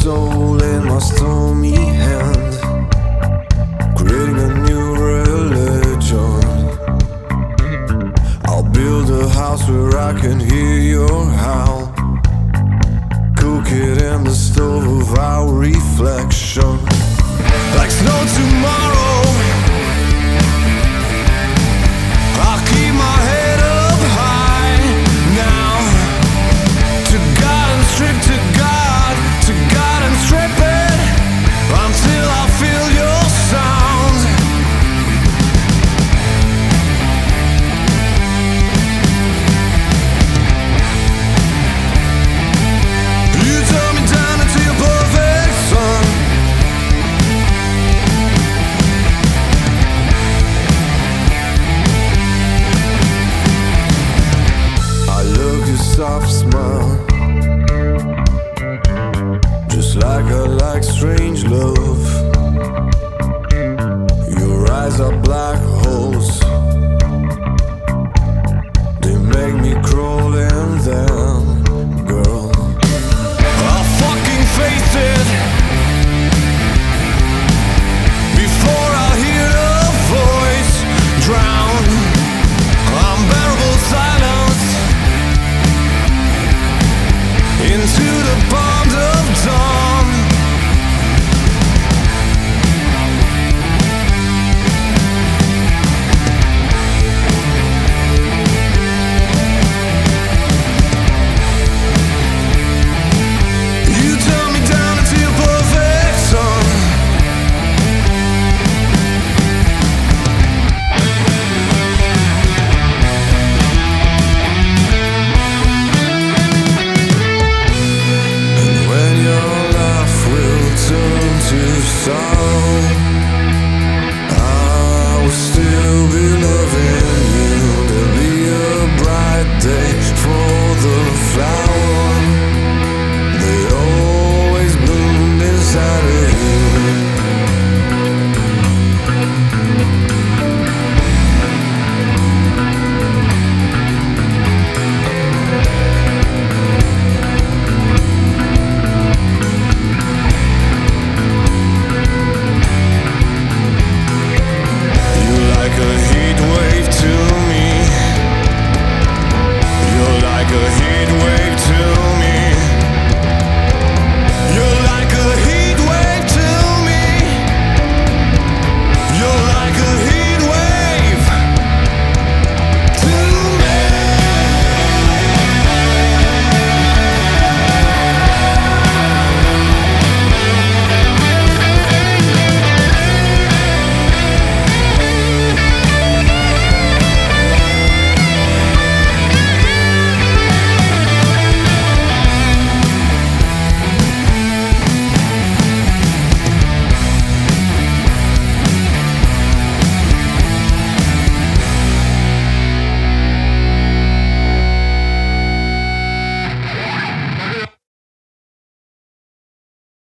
soul in my stormy hand, creating a new religion. I'll build a house where I can hear your howl, cook it in the stove of our reflection. Like snow tomorrow, I'll keep my head up high now. To God and strip, to God and strip it, until I feel your sound. You turn me down into your perfect sun. I love your soft smile, just like I like strange love. Your eyes are black holes, they make me crawl in them, girl. I'll fucking face it before I hear the voice drown. Unbearable silence into the bar.